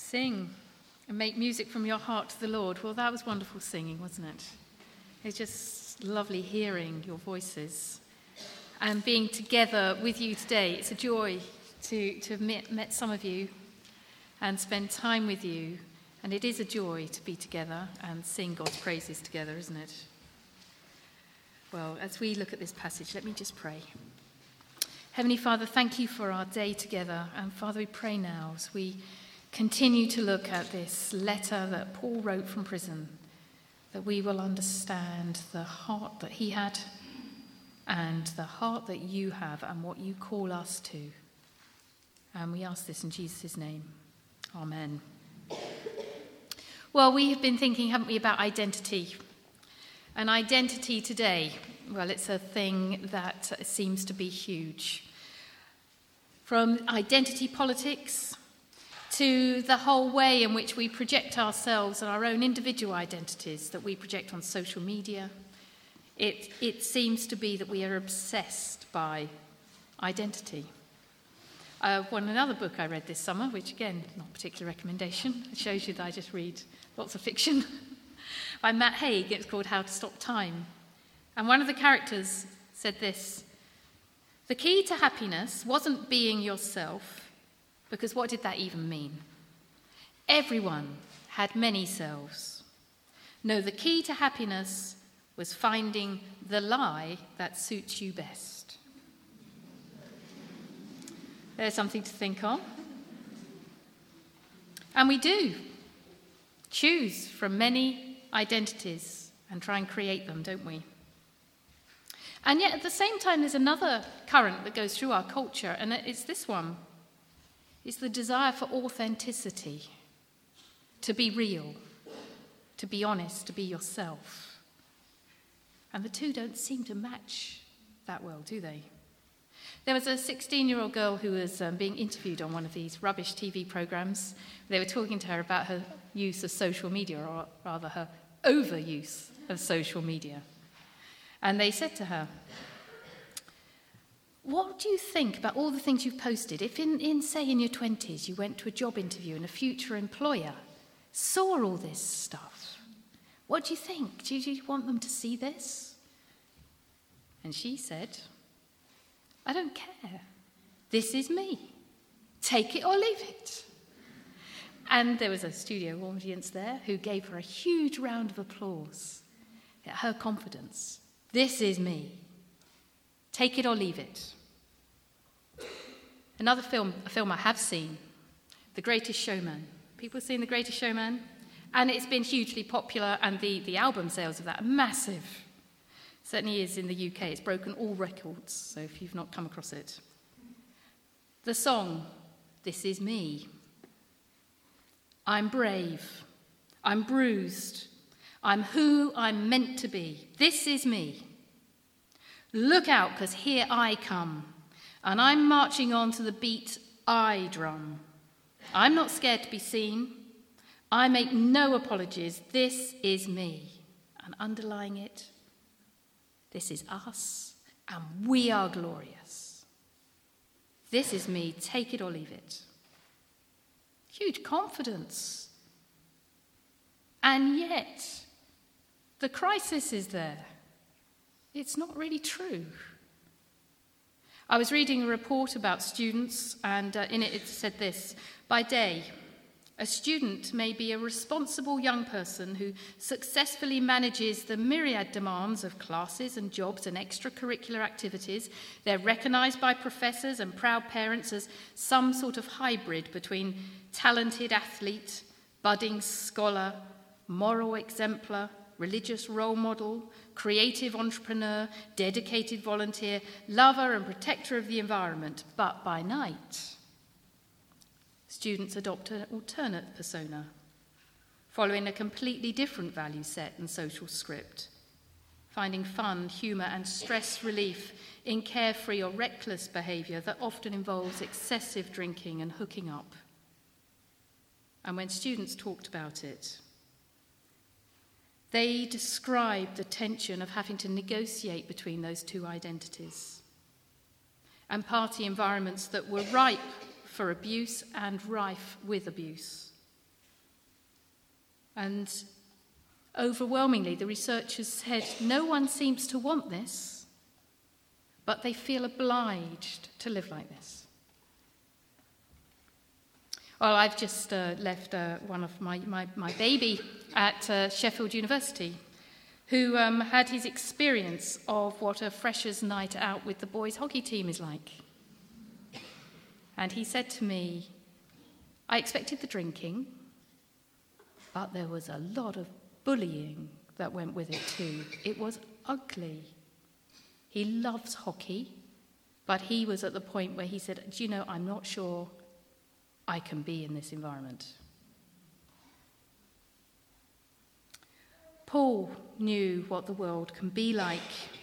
Sing and make music from your heart to the Lord. Well, that was wonderful singing, wasn't it? It's just lovely hearing your voices and being together with you today. It's a joy to have met some of you and spend time with you. And it is a joy to be together and sing God's praises together, isn't it? Well, as we look at this passage, let me just pray. Heavenly Father, thank you for our day together. And Father, we pray now as we continue to look at this letter that Paul wrote from prison, that we will understand the heart that he had and the heart that you have and what you call us to. And we ask this in Jesus' name. Amen. Well, we have been thinking, haven't we, about identity. And identity today, well, it's a thing that seems to be huge. From identity politics to the whole way in which we project ourselves and our own individual identities that we project on social media, it seems to be that we are obsessed by identity. Another book I read this summer, which again, not a particular recommendation, it shows you that I just read lots of fiction, by Matt Haig. It's called How to Stop Time. And one of the characters said this: the key to happiness wasn't being yourself, because what did that even mean? Everyone had many selves. No, the key to happiness was finding the lie that suits you best. There's something to think on. And we do choose from many identities and try and create them, don't we? And yet at the same time, there's another current that goes through our culture, and it's this one. It's the desire for authenticity, to be real, to be honest, to be yourself. And the two don't seem to match that well, do they? There was a 16-year-old girl who was being interviewed on one of these rubbish TV programs. They were talking to her about her use of social media, or rather her overuse of social media. And they said to her, what do you think about all the things you've posted? If say in your 20s, you went to a job interview and a future employer saw all this stuff, what do you think? Do you want them to see this? And she said, I don't care. This is me. Take it or leave it. And there was a studio audience there who gave her a huge round of applause at her confidence. This is me. Take it or leave it. Another film, a film I have seen, The Greatest Showman. People have seen The Greatest Showman? And it's been hugely popular, and the album sales of that are massive. Certainly is in the UK. It's broken all records, so if you've not come across it. The song, This Is Me. I'm brave. I'm bruised. I'm who I'm meant to be. This is me. Look out, 'cause here I come. And I'm marching on to the beat I drum. I'm not scared to be seen. I make no apologies. This is me. And underlying it, this is us, and we are glorious. This is me. Take it or leave it. Huge confidence. And yet, the crisis is there. It's not really true. I was reading a report about students, and in it said this: by day, a student may be a responsible young person who successfully manages the myriad demands of classes and jobs and extracurricular activities. They're recognised by professors and proud parents as some sort of hybrid between talented athlete, budding scholar, moral exemplar, religious role model, creative entrepreneur, dedicated volunteer, lover and protector of the environment. But by night, students adopt an alternate persona, following a completely different value set and social script, finding fun, humour and stress relief in carefree or reckless behaviour that often involves excessive drinking and hooking up. And when students talked about it, they described the tension of having to negotiate between those two identities, and party environments that were ripe for abuse and rife with abuse. And overwhelmingly, the researchers said no one seems to want this, but they feel obliged to live like this. Well, I've just left one of my baby at Sheffield University, who had his experience of what a freshers' night out with the boys' hockey team is like. And he said to me, I expected the drinking, but there was a lot of bullying that went with it too. It was ugly. He loves hockey, but he was at the point where he said, do you know, I'm not sure I can be in this environment. Paul knew what the world can be like.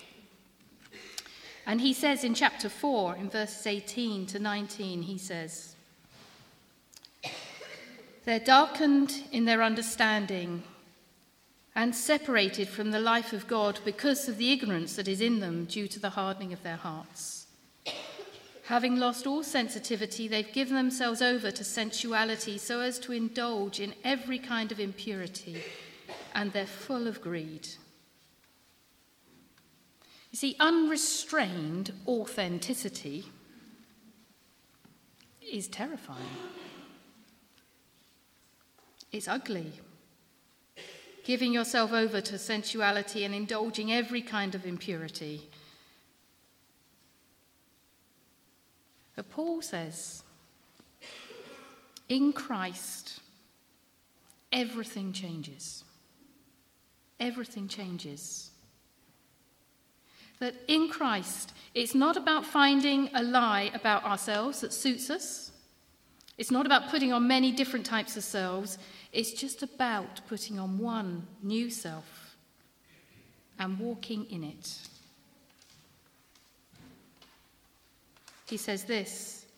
And he says in chapter 4, in verses 18 to 19, he says, they're darkened in their understanding and separated from the life of God because of the ignorance that is in them due to the hardening of their hearts. Having lost all sensitivity, they've given themselves over to sensuality so as to indulge in every kind of impurity, and they're full of greed. You see, unrestrained authenticity is terrifying. It's ugly. Giving yourself over to sensuality and indulging every kind of impurity. But Paul says, in Christ, everything changes. Everything changes. That in Christ, it's not about finding a lie about ourselves that suits us. It's not about putting on many different types of selves. It's just about putting on one new self and walking in it. He says this.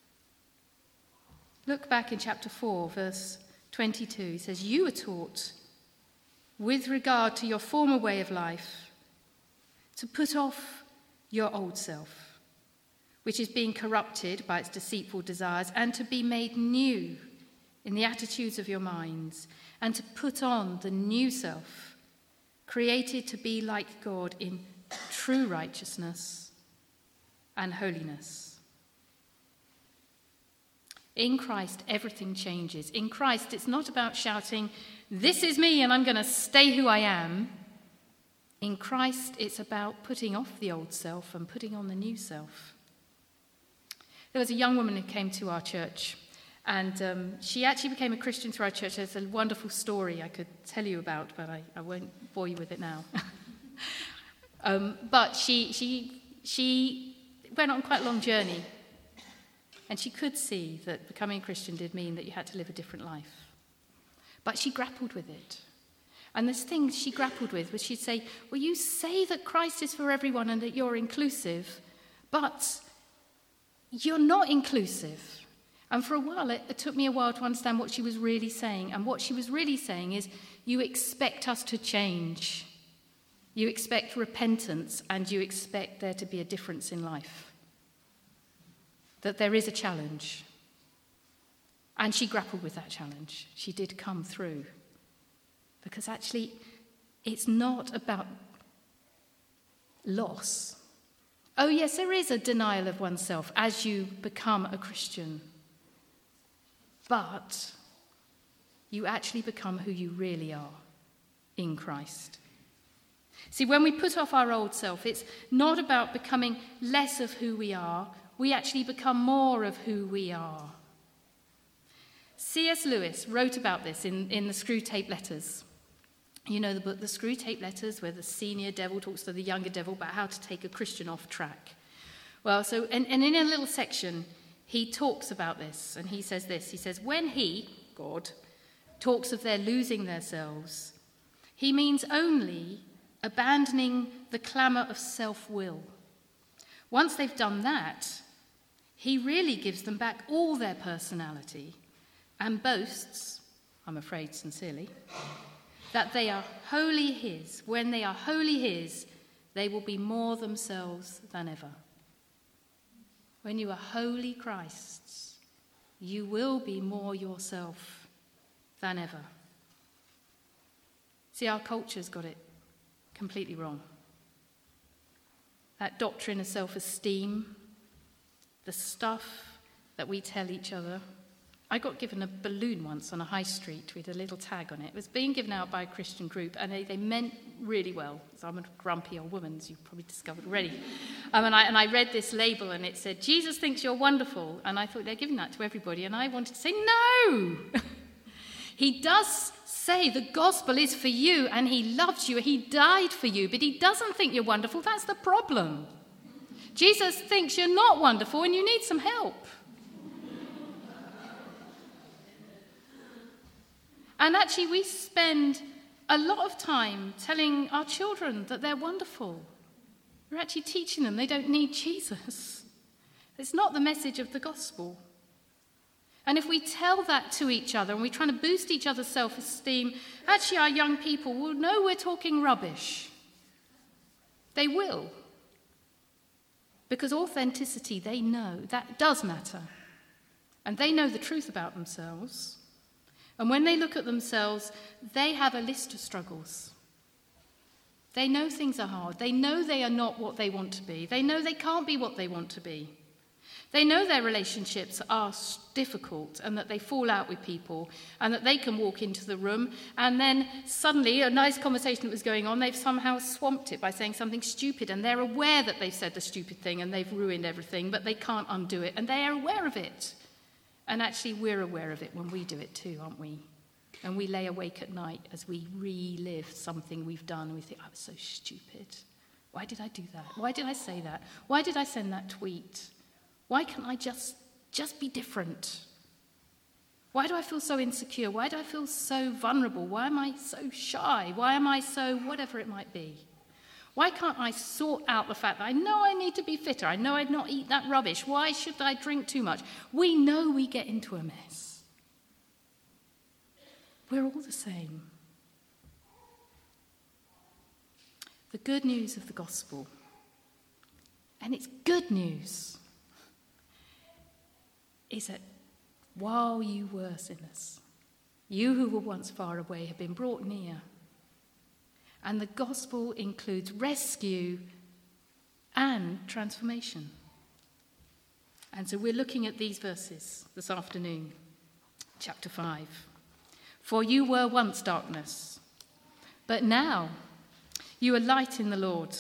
Look back in chapter 4, verse 22. He says, you were taught, with regard to your former way of life, to put off your old self, which is being corrupted by its deceitful desires, and to be made new in the attitudes of your minds, and to put on the new self, created to be like God in true righteousness and holiness. In Christ, everything changes. In Christ, it's not about shouting, this is me and I'm going to stay who I am. In Christ, it's about putting off the old self and putting on the new self. There was a young woman who came to our church, and she actually became a Christian through our church. There's a wonderful story I could tell you about, but I won't bore you with it now. But she went on quite a long journey, and she could see that becoming a Christian did mean that you had to live a different life. But she grappled with it. And this thing she grappled with was she'd say, well, you say that Christ is for everyone and that you're inclusive, but you're not inclusive. And for a while, it took me a while to understand what she was really saying. And what she was really saying is, you expect us to change. You expect repentance, and you expect there to be a difference in life. That there is a challenge. And she grappled with that challenge. She did come through. Because actually, it's not about loss. Oh, yes, there is a denial of oneself as you become a Christian. But you actually become who you really are in Christ. See, when we put off our old self, it's not about becoming less of who we are. We actually become more of who we are. C.S. Lewis wrote about this in the Screwtape Letters. You know the book, The Screwtape Letters, where the senior devil talks to the younger devil about how to take a Christian off track. Well, so, and in a little section, he talks about this, and he says this. He says, when he, God, talks of their losing themselves, he means only abandoning the clamour of self-will. Once they've done that, he really gives them back all their personality and boasts, I'm afraid sincerely, that they are wholly his. When they are wholly his, they will be more themselves than ever. When you are wholly Christ's, you will be more yourself than ever. See, our culture's got it completely wrong. That doctrine of self-esteem, the stuff that we tell each other. I got given a balloon once on a high street with a little tag on it. It was being given out by a Christian group, and they meant really well. So I'm a grumpy old woman, as you've probably discovered already. And I read this label, and it said, "Jesus thinks you're wonderful." And I thought they're giving that to everybody, and I wanted to say, no! He does say the gospel is for you, and he loves you, he died for you, but he doesn't think you're wonderful. That's the problem. Jesus thinks you're not wonderful, and you need some help. And actually, we spend a lot of time telling our children that they're wonderful. We're actually teaching them they don't need Jesus. It's not the message of the gospel. And if we tell that to each other and we're trying to boost each other's self-esteem, actually our young people will know we're talking rubbish. They will. Because authenticity, they know, that does matter. And they know the truth about themselves. And when they look at themselves, they have a list of struggles. They know things are hard. They know they are not what they want to be. They know they can't be what they want to be. They know their relationships are difficult and that they fall out with people and that they can walk into the room and then suddenly a nice conversation that was going on, they've somehow swamped it by saying something stupid, and they're aware that they've said the stupid thing and they've ruined everything, but they can't undo it, and they are aware of it. And actually, we're aware of it when we do it too, aren't we? And we lay awake at night as we relive something we've done, and we think, I was so stupid. Why did I do that? Why did I say that? Why did I send that tweet? Why can't I just be different? Why do I feel so insecure? Why do I feel so vulnerable? Why am I so shy? Why am I so whatever it might be? Why can't I sort out the fact that I know I need to be fitter? I know I'd not eat that rubbish. Why should I drink too much? We know we get into a mess. We're all the same. The good news of the gospel, and it's good news, is that while you were sinners, you who were once far away have been brought near. And the gospel includes rescue and transformation. And so we're looking at these verses this afternoon, chapter 5. For you were once darkness, but now you are light in the Lord.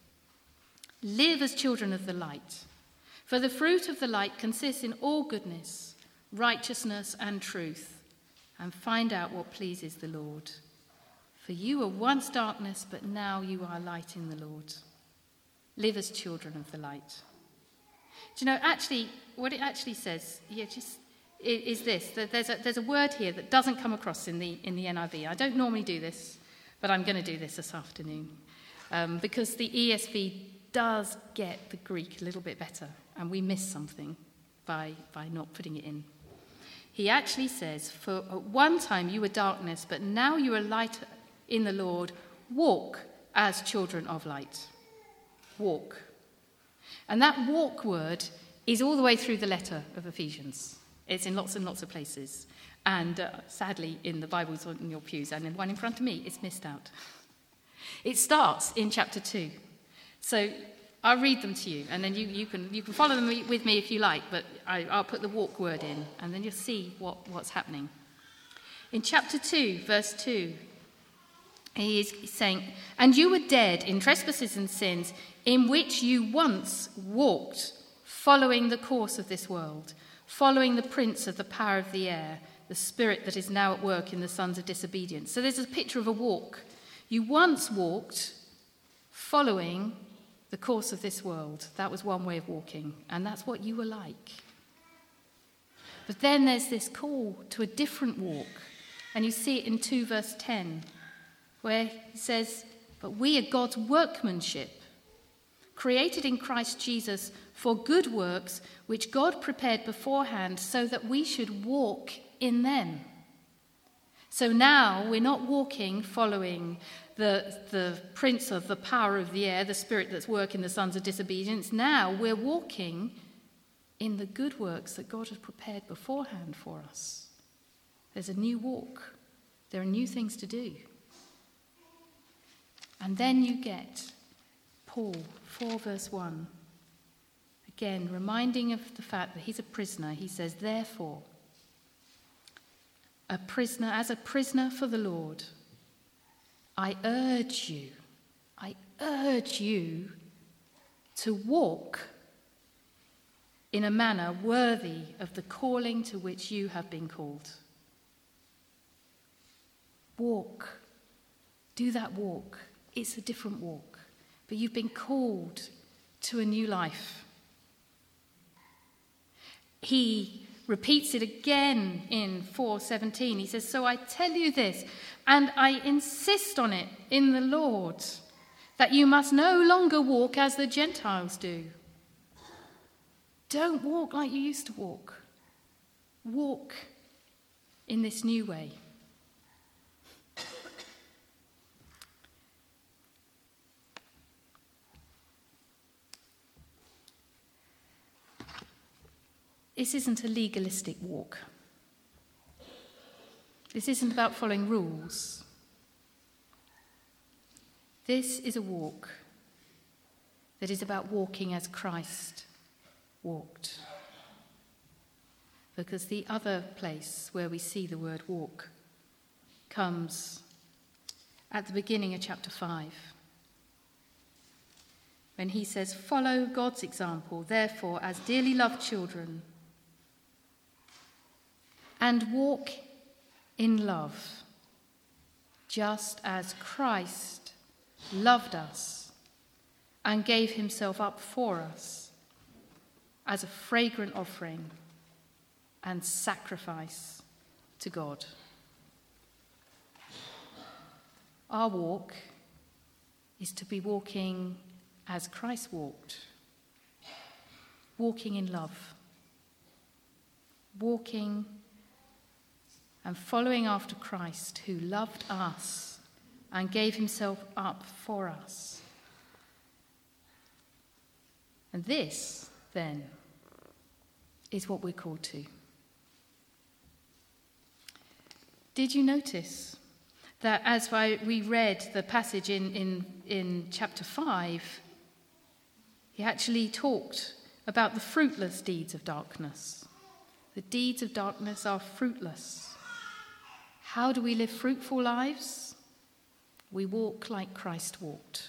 Live as children of the light. For the fruit of the light consists in all goodness, righteousness, and truth, and find out what pleases the Lord. For you were once darkness, but now you are light in the Lord. Live as children of the light. Do you know, actually, what it actually says here is this, that there's a word here that doesn't come across in the NIV. I don't normally do this, but I'm going to do this afternoon, because the ESV does get the Greek a little bit better, and we miss something by not putting it in. He actually says, for at one time you were darkness, but now you are light in the Lord. Walk as children of light. Walk. And that walk word is all the way through the letter of Ephesians. It's in lots and lots of places. And sadly, in the Bibles on your pews and in the one in front of me, it's missed out. It starts in chapter 2. So I'll read them to you, and then you can follow them with me if you like, but I'll put the walk word in, and then you'll see what's happening. In chapter 2, verse 2, he is saying, and you were dead in trespasses and sins, in which you once walked, following the course of this world, following the prince of the power of the air, the spirit that is now at work in the sons of disobedience. So there's a picture of a walk. You once walked, following the course of this world. That was one way of walking, and that's what you were like. But then there's this call to a different walk, and you see it in 2 verse 10, where he says, but we are God's workmanship, created in Christ Jesus for good works, which God prepared beforehand so that we should walk in them. So now we're not walking following the prince of the power of the air, the spirit that's working the sons of disobedience. Now we're walking in the good works that God has prepared beforehand for us. There's a new walk. There are new things to do. And then you get Paul, 4 verse 1. Again, reminding of the fact that he's a prisoner, he says, therefore, as a prisoner for the Lord, I urge you to walk in a manner worthy of the calling to which you have been called. Walk. Do that walk. It's a different walk, but you've been called to a new life. He repeats it again in 4:17. He says, so I tell you this, and I insist on it in the Lord, that you must no longer walk as the Gentiles do. Don't walk like you used to walk. Walk in this new way. This isn't a legalistic walk. This isn't about following rules. This is a walk that is about walking as Christ walked. Because the other place where we see the word walk comes at the beginning of chapter 5. When he says, follow God's example, therefore, as dearly loved children, and walk in love, just as Christ loved us and gave himself up for us as a fragrant offering and sacrifice to God. Our walk is to be walking as Christ walked, walking in love, walking and following after Christ, who loved us and gave himself up for us. And this, then, is what we're called to. Did you notice that as we read the passage in chapter 5, he actually talked about the fruitless deeds of darkness? The deeds of darkness are fruitless. How do we live fruitful lives? We walk like Christ walked.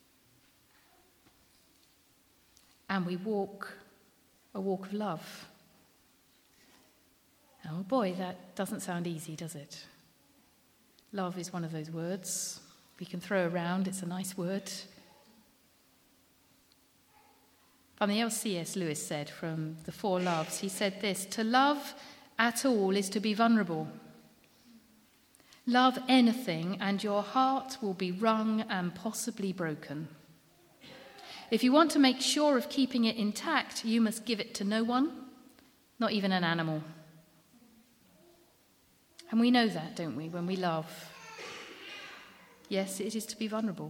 And we walk a walk of love. Oh boy, that doesn't sound easy, does it? Love is one of those words we can throw around. It's a nice word. Funny else C.S. Lewis said from The Four Loves, he said this: to love at all is to be vulnerable. Love anything and your heart will be wrung and possibly broken. If you want to make sure of keeping it intact, you must give it to no one, not even an animal. And we know that, don't we, when we love? Yes, it is to be vulnerable.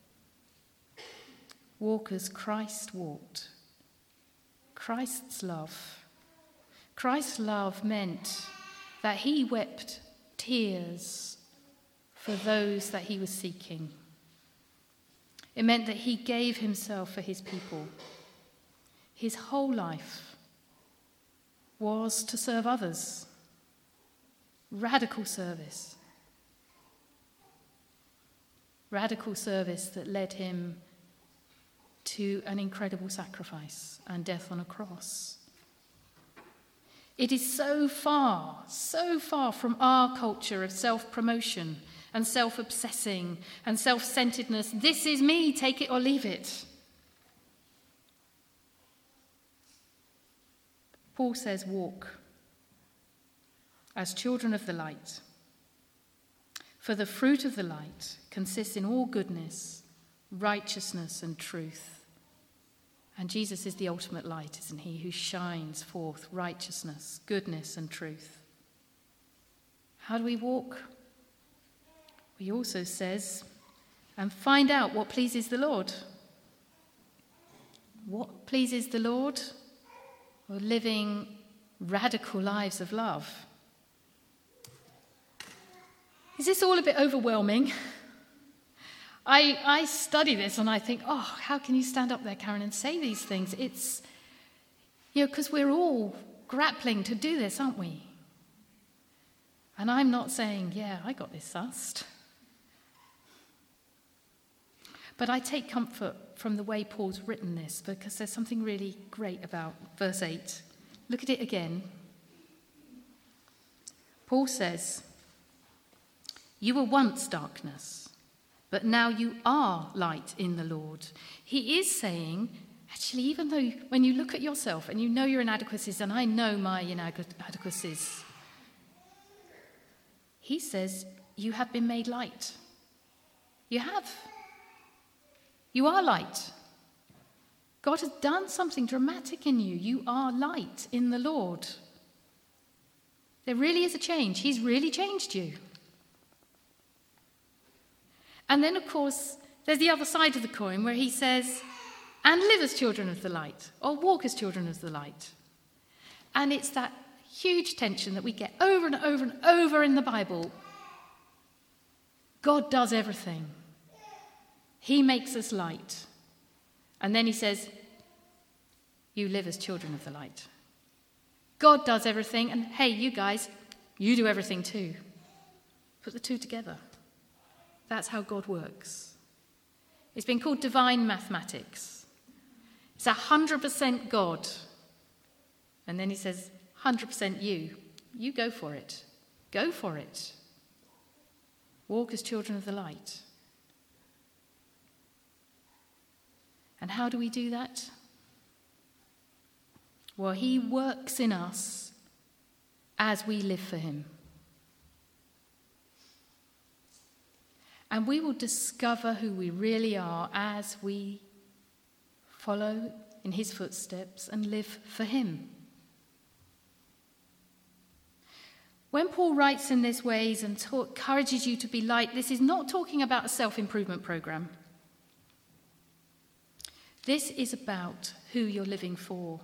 Walk as Christ walked. Christ's love. Christ's love meant that he wept tears for those that he was seeking. It meant that he gave himself for his people. His whole life was to serve others. Radical service. Radical service that led him to an incredible sacrifice and death on a cross. It is so far from our culture of self-promotion and self-obsessing and self-centeredness. This is me, take it or leave it. Paul says, walk as children of the light. For the fruit of the light consists in all goodness, righteousness, and truth. And Jesus is the ultimate light, isn't he, who shines forth righteousness, goodness, and truth. How do we walk? He also says, and find out what pleases the Lord. What pleases the Lord? Well, living radical lives of love. Is this all a bit overwhelming? I study this and I think, oh, how can you stand up there, Karen, and say these things? It's, because we're all grappling to do this, aren't we? And I'm not saying, yeah, I got this sussed. But I take comfort from the way Paul's written this, because there's something really great about verse 8. Look at it again. Paul says, "You were once darkness, but now you are light in the Lord." He is saying, actually, even though when you look at yourself and you know your inadequacies, and I know my inadequacies, he says, you have been made light. You have. You are light. God has done something dramatic in you. You are light in the Lord. There really is a change. He's really changed you. And then, of course, there's the other side of the coin where he says, and live as children of the light, or walk as children of the light. And it's that huge tension that we get over and over and over in the Bible. God does everything. He makes us light. And then he says, you live as children of the light. God does everything, and hey, you guys, you do everything too. Put the two together. That's how God works. It's been called divine mathematics. It's 100% God. And then he says, 100% you. You go for it. Go for it. Walk as children of the light. And how do we do that? Well, he works in us as we live for him. And we will discover who we really are as we follow in his footsteps and live for him. When Paul writes in these ways and encourages you to be light, this is not talking about a self-improvement program. This is about who you're living for.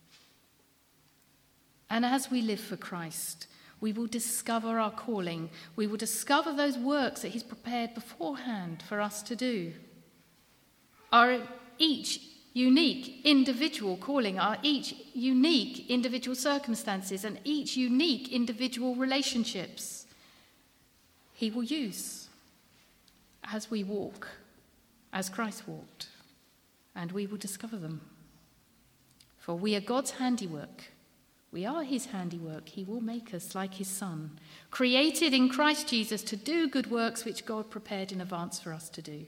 And as we live for Christ, we will discover our calling. We will discover those works that he's prepared beforehand for us to do. Our each unique individual calling, our each unique individual circumstances, and each unique individual relationships he will use as we walk, as Christ walked. And we will discover them. For we are God's handiwork. We are his handiwork. He will make us like his Son, created in Christ Jesus to do good works which God prepared in advance for us to do.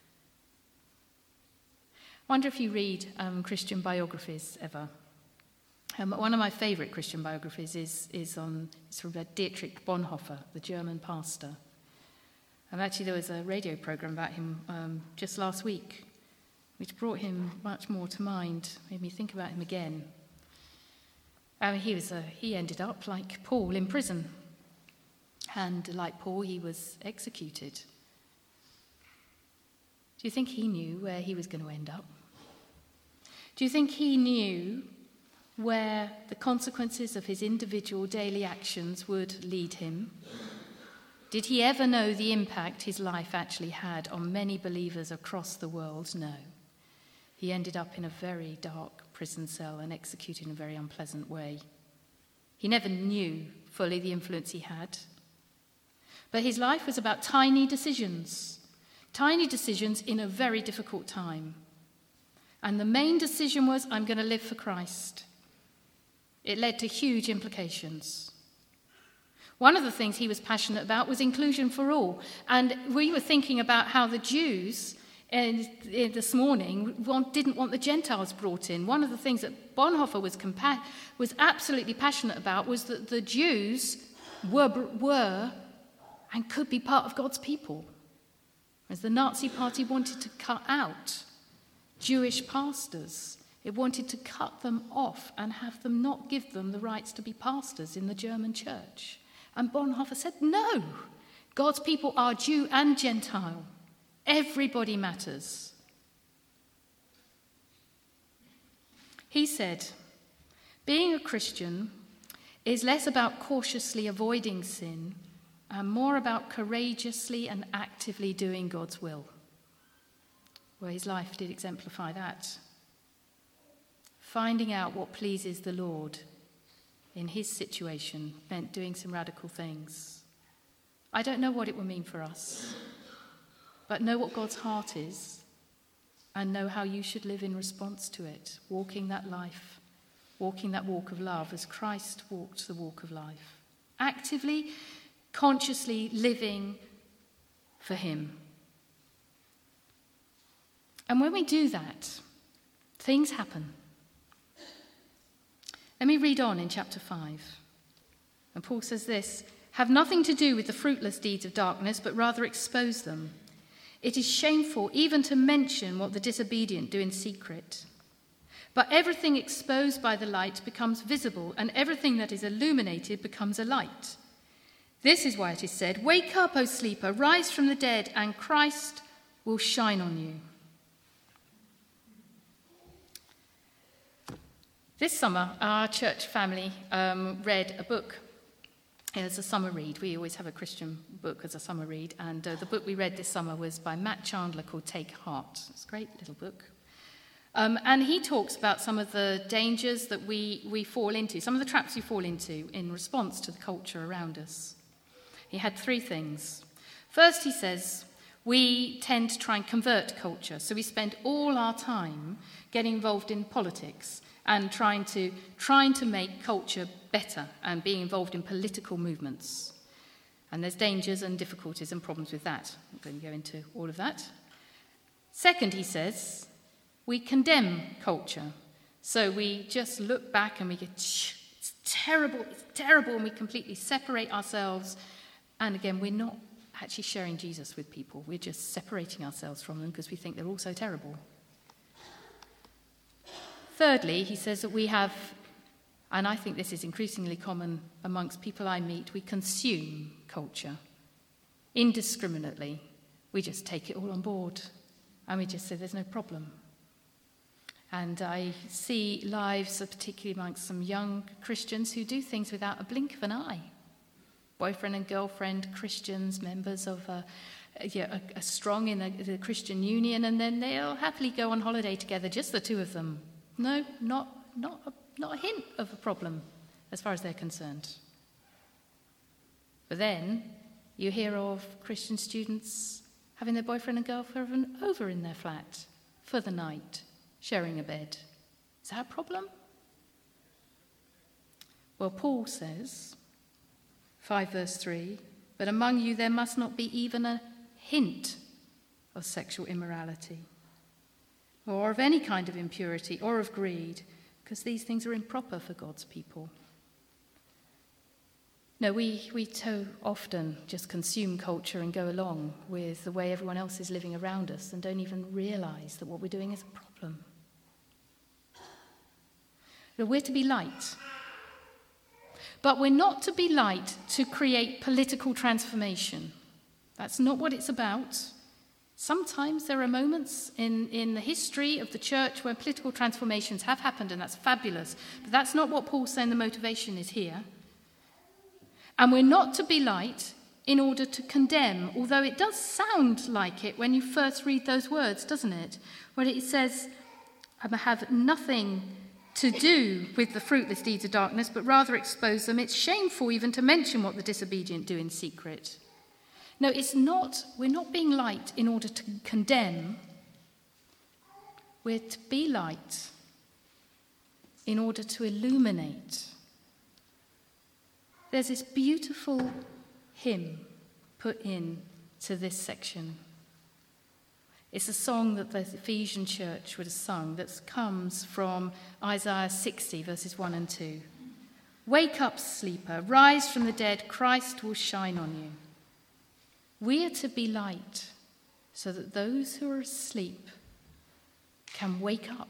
I wonder if you read Christian biographies ever. One of my favourite Christian biographies is from Dietrich Bonhoeffer, the German pastor. And actually there was a radio programme about him just last week, which brought him much more to mind, made me think about him again. He ended up, like Paul, in prison. And like Paul, he was executed. Do you think he knew where he was going to end up? Do you think he knew where the consequences of his individual daily actions would lead him? Did he ever know the impact his life actually had on many believers across the world? No. He ended up in a very dark prison cell and executed in a very unpleasant way. He never knew fully the influence he had. But his life was about tiny decisions in a very difficult time. And the main decision was, I'm going to live for Christ. It led to huge implications. One of the things he was passionate about was inclusion for all. And we were thinking about how the Jews this morning didn't want the Gentiles brought in. One of the things that Bonhoeffer was absolutely passionate about was that the Jews were and could be part of God's people. As the Nazi Party wanted to cut out Jewish pastors, it wanted to cut them off and have them not give them the rights to be pastors in the German church. And Bonhoeffer said, no, God's people are Jew and Gentile. Everybody matters. He said, being a Christian is less about cautiously avoiding sin and more about courageously and actively doing God's will. Well, his life did exemplify that. Finding out what pleases the Lord in his situation meant doing some radical things. I don't know what it will mean for us, but know what God's heart is and know how you should live in response to it, walking that life, walking that walk of love as Christ walked the walk of life. Actively, consciously living for him. And when we do that, things happen. Let me read on in chapter 5. And Paul says this, "Have nothing to do with the fruitless deeds of darkness, but rather expose them. It is shameful even to mention what the disobedient do in secret. But everything exposed by the light becomes visible, and everything that is illuminated becomes a light. This is why it is said, 'Wake up, O sleeper, rise from the dead, and Christ will shine on you.'" This summer, our church family read a book as a summer read. We always have a Christian book as a summer read, and the book we read this summer was by Matt Chandler called Take Heart. It's a great little book. And he talks about some of the dangers that we fall into, some of the traps we fall into in response to the culture around us. He had 3 things. First, he says, we tend to try and convert culture, so we spend all our time getting involved in politics and trying to make culture better and being involved in political movements. And there's dangers and difficulties and problems with that. I'm going to go into all of that. Second, he says, we condemn culture. So we just look back and we go, it's terrible, and we completely separate ourselves. And again, we're not actually sharing Jesus with people. We're just separating ourselves from them because we think they're all so terrible. Thirdly, he says that we have, and I think this is increasingly common amongst people I meet, we consume culture indiscriminately. We just take it all on board and we just say there's no problem. And I see lives, particularly amongst some young Christians, who do things without a blink of an eye. Boyfriend and girlfriend, Christians, members of a strong in the Christian union, and then they'll happily go on holiday together, just the 2 of them. No, not a hint of a problem as far as they're concerned. But then you hear of Christian students having their boyfriend and girlfriend over in their flat for the night, sharing a bed. Is that a problem? Well, Paul says, 5 verse 3, "But among you there must not be even a hint of sexual immorality, or of any kind of impurity, or of greed, because these things are improper for God's people." No, we so often just consume culture and go along with the way everyone else is living around us and don't even realise that what we're doing is a problem. But we're to be light. But we're not to be light to create political transformation. That's not what it's about. Sometimes there are moments in the history of the church where political transformations have happened, and that's fabulous. But that's not what Paul's saying the motivation is here. And we're not to be light in order to condemn, although it does sound like it when you first read those words, doesn't it? When it says, "I have nothing to do with the fruitless deeds of darkness, but rather expose them. It's shameful even to mention what the disobedient do in secret." No, we're not being light in order to condemn. We're to be light in order to illuminate. There's this beautiful hymn put in to this section. It's a song that the Ephesian church would have sung that comes from Isaiah 60, verses 1 and 2. "Wake up, sleeper, rise from the dead, Christ will shine on you." We are to be light so that those who are asleep can wake up.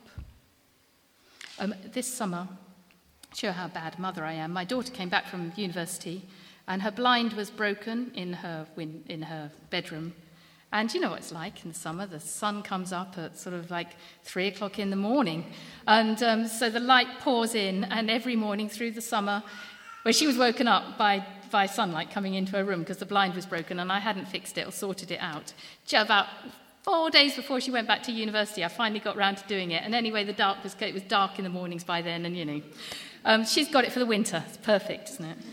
This summer, show how bad a mother I am, my daughter came back from university and her blind was broken in her bedroom. And you know what it's like in the summer. The sun comes up at sort of like 3 o'clock in the morning. And so the light pours in, and every morning through the summer, where she was woken up by sunlight coming into her room because the blind was broken and I hadn't fixed it or sorted it out. About 4 days before she went back to university, I finally got round to doing it. And anyway, it was dark in the mornings by then, and she's got it for the winter. It's perfect, isn't it?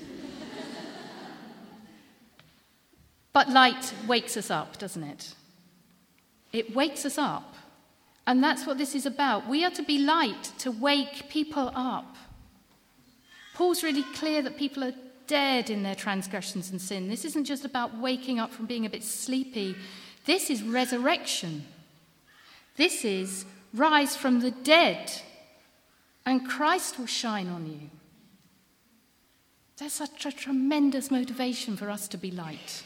But light wakes us up, doesn't it? It wakes us up. And that's what this is about. We are to be light, to wake people up. Paul's really clear that people are dead in their transgressions and sin. This isn't just about waking up from being a bit sleepy. This is resurrection. This is rise from the dead, and Christ will shine on you. There's such a tremendous motivation for us to be light.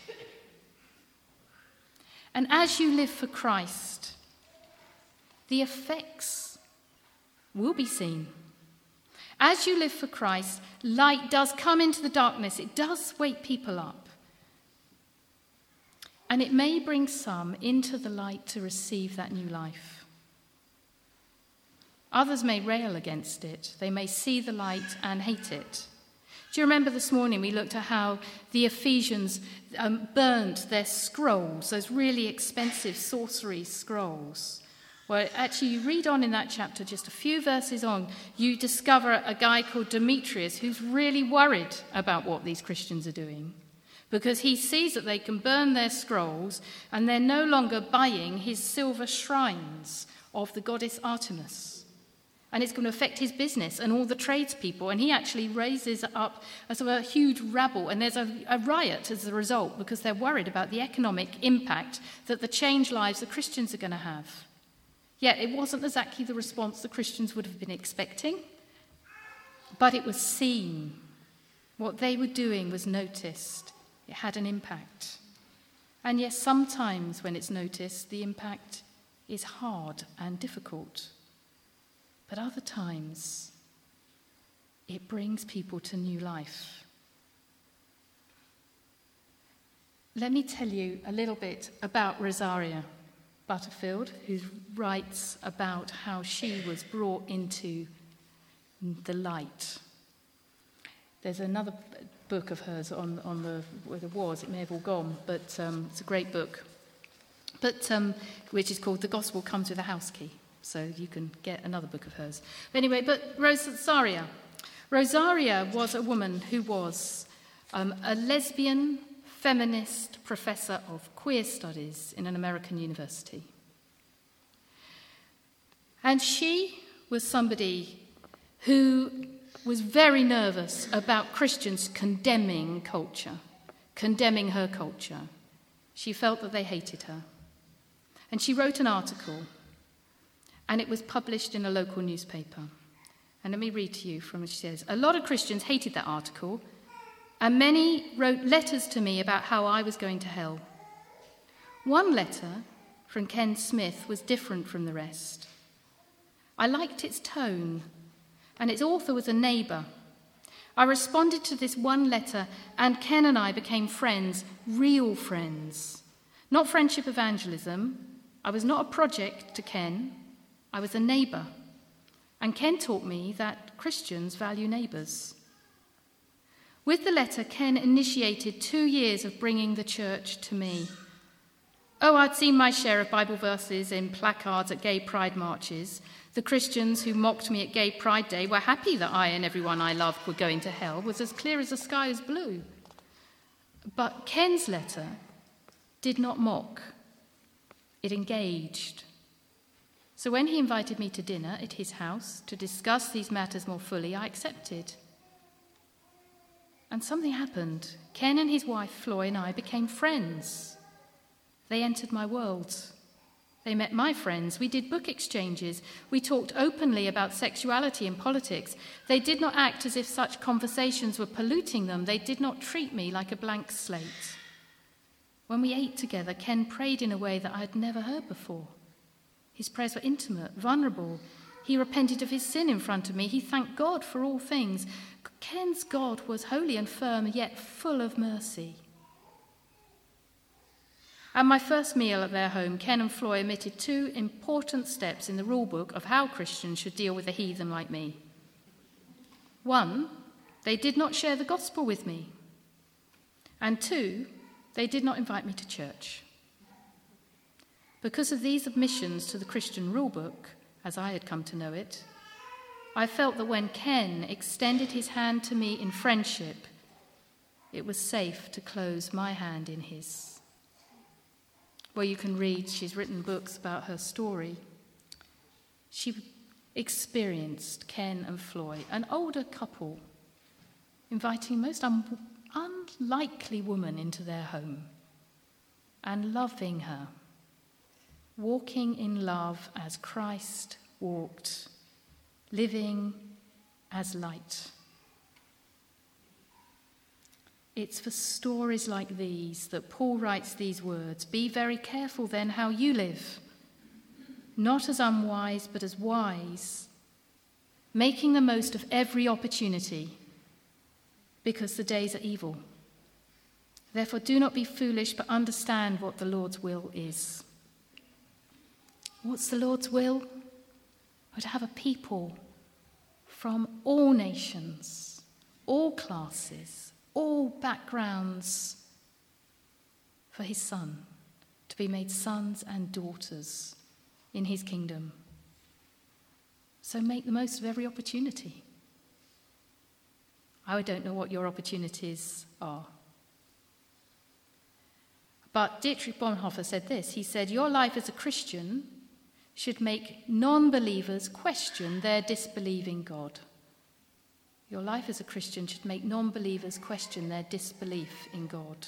And as you live for Christ, the effects will be seen. As you live for Christ, light does come into the darkness. It does wake people up. And it may bring some into the light to receive that new life. Others may rail against it. They may see the light and hate it. Do you remember this morning we looked at how the Ephesians burned their scrolls, those really expensive sorcery scrolls? Well, actually, you read on in that chapter, just a few verses on, you discover a guy called Demetrius who's really worried about what these Christians are doing, because he sees that they can burn their scrolls and they're no longer buying his silver shrines of the goddess Artemis. And it's going to affect his business and all the tradespeople. And he actually raises up a sort of a huge rabble. And there's a riot as a result, because they're worried about the economic impact that the changed lives the Christians are going to have. Yet it wasn't exactly the response the Christians would have been expecting. But it was seen. What they were doing was noticed. It had an impact. And yes, sometimes when it's noticed, the impact is hard and difficult. But other times, it brings people to new life. Let me tell you a little bit about Rosaria Butterfield, who writes about how she was brought into the light. There's another book of hers on where the wars. It may have all gone, but it's a great book. But which is called "The Gospel Comes with a House Key." So you can get another book of hers. Anyway, but Rosaria was a woman who was a lesbian feminist professor of queer studies in an American university. And she was somebody who was very nervous about Christians condemning her culture. She felt that they hated her. And she wrote an article, and it was published in a local newspaper. And let me read to you from what she says. "A lot of Christians hated that article, and many wrote letters to me about how I was going to hell. One letter from Ken Smith was different from the rest. I liked its tone, and its author was a neighbour. I responded to this one letter, and Ken and I became friends, real friends. Not friendship evangelism. I was not a project to Ken. I was a neighbour. And Ken taught me that Christians value neighbours. With the letter, Ken initiated 2 years of bringing the church to me. Oh, I'd seen my share of Bible verses in placards at gay pride marches. The Christians who mocked me at Gay Pride Day were happy that I and everyone I loved were going to hell. It was as clear as the sky is blue. But Ken's letter did not mock. It engaged. So when he invited me to dinner at his house to discuss these matters more fully, I accepted. And something happened. Ken and his wife, Floy, and I became friends. They entered my world. They met my friends. We did book exchanges. We talked openly about sexuality and politics. They did not act as if such conversations were polluting them. They did not treat me like a blank slate. When we ate together, Ken prayed in a way that I had never heard before. His prayers were intimate, vulnerable. He repented of his sin in front of me. He thanked God for all things. Ken's God was holy and firm, yet full of mercy. At my first meal at their home, Ken and Floy omitted 2 important steps in the rule book of how Christians should deal with a heathen like me. 1, they did not share the gospel with me. And 2, they did not invite me to church. Because of these admissions to the Christian rulebook, as I had come to know it, I felt that when Ken extended his hand to me in friendship, it was safe to close my hand in his. Well, you can read, she's written books about her story. She experienced Ken and Floy, an older couple, inviting a most unlikely woman into their home and loving her, walking in love as Christ walked, living as light. It's for stories like these that Paul writes these words. Be very careful then how you live, not as unwise but as wise, making the most of every opportunity, because the days are evil. Therefore do not be foolish, but understand what the Lord's will is. What's the Lord's will? We're to have a people from all nations, all classes, all backgrounds for his Son, to be made sons and daughters in his kingdom. So make the most of every opportunity. I don't know what your opportunities are. But Dietrich Bonhoeffer said this. He said, your life as a Christian should make non-believers question their disbelief in God. Your life as a Christian should make non-believers question their disbelief in God.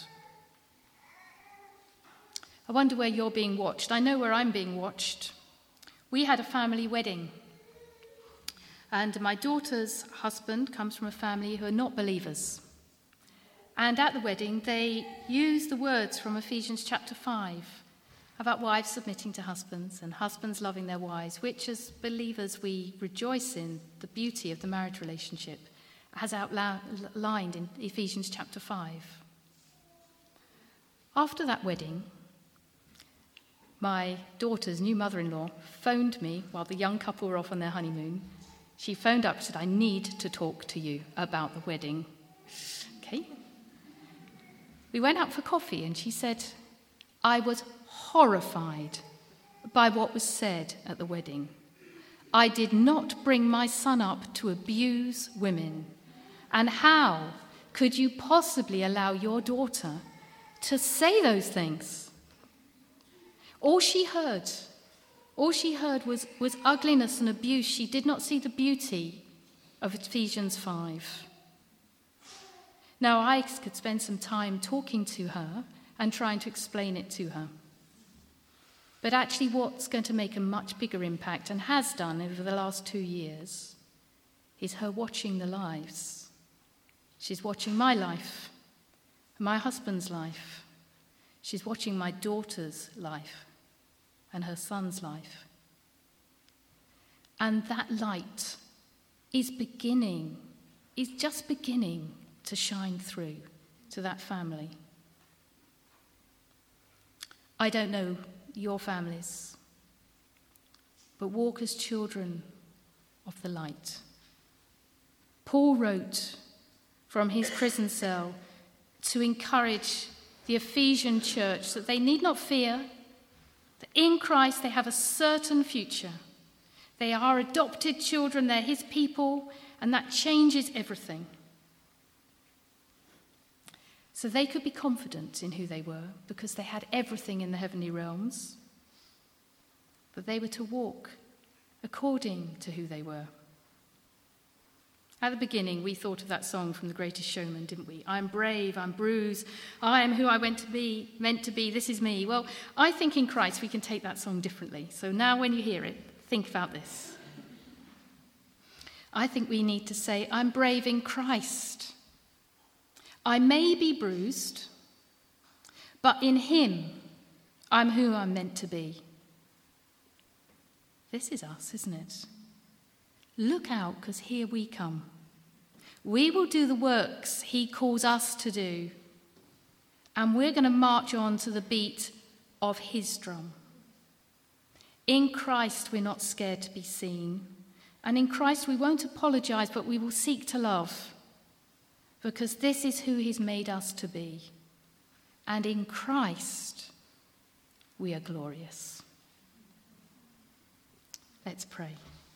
I wonder where you're being watched. I know where I'm being watched. We had a family wedding. And my daughter's husband comes from a family who are not believers. And at the wedding, they used the words from Ephesians chapter 5 about wives submitting to husbands and husbands loving their wives, which as believers we rejoice in the beauty of the marriage relationship, as outlined in Ephesians chapter 5. After that wedding, my daughter's new mother-in-law phoned me while the young couple were off on their honeymoon. She phoned up and said, I need to talk to you about the wedding. Okay. We went out for coffee and she said, I was horrified by what was said at the wedding. I did not bring my son up to abuse women. And how could you possibly allow your daughter to say those things? All she heard was ugliness and abuse. She did not see the beauty of Ephesians 5. Now, I could spend some time talking to her and trying to explain it to her. But actually what's going to make a much bigger impact, and has done over the last 2 years, is her watching the lives. She's watching my life, my husband's life. She's watching my daughter's life and her son's life. And that light is just beginning to shine through to that family. I don't know your families, but walk as children of the light. Paul wrote from his prison cell to encourage the Ephesian church that they need not fear, that in Christ they have a certain future. They are adopted children, they're his people, and that changes everything. So they could be confident in who they were because they had everything in the heavenly realms. But they were to walk according to who they were. At the beginning, we thought of that song from The Greatest Showman, didn't we? I'm brave, I'm bruised, I am who I meant to be, this is me. Well, I think in Christ we can take that song differently. So now when you hear it, think about this. I think we need to say, I'm brave in Christ. I may be bruised, but in him I'm who I'm meant to be. This is us, isn't it? Look out, because here we come. We will do the works he calls us to do, and we're going to march on to the beat of his drum. In Christ we're not scared to be seen, and in Christ we won't apologize, but we will seek to love, because this is who he's made us to be. And in Christ, we are glorious. Let's pray.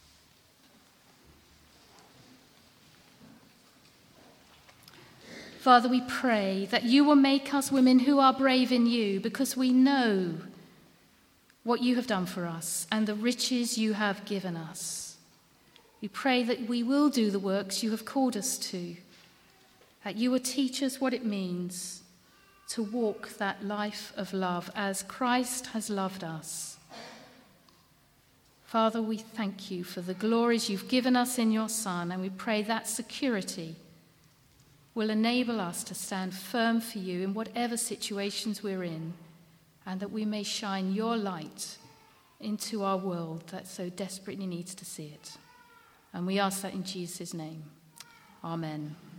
Father, we pray that you will make us women who are brave in you, because we know what you have done for us and the riches you have given us. We pray that we will do the works you have called us to, that you will teach us what it means to walk that life of love as Christ has loved us. Father, we thank you for the glories you've given us in your Son, and we pray that security will enable us to stand firm for you in whatever situations we're in, and that we may shine your light into our world that so desperately needs to see it. And we ask that in Jesus' name. Amen.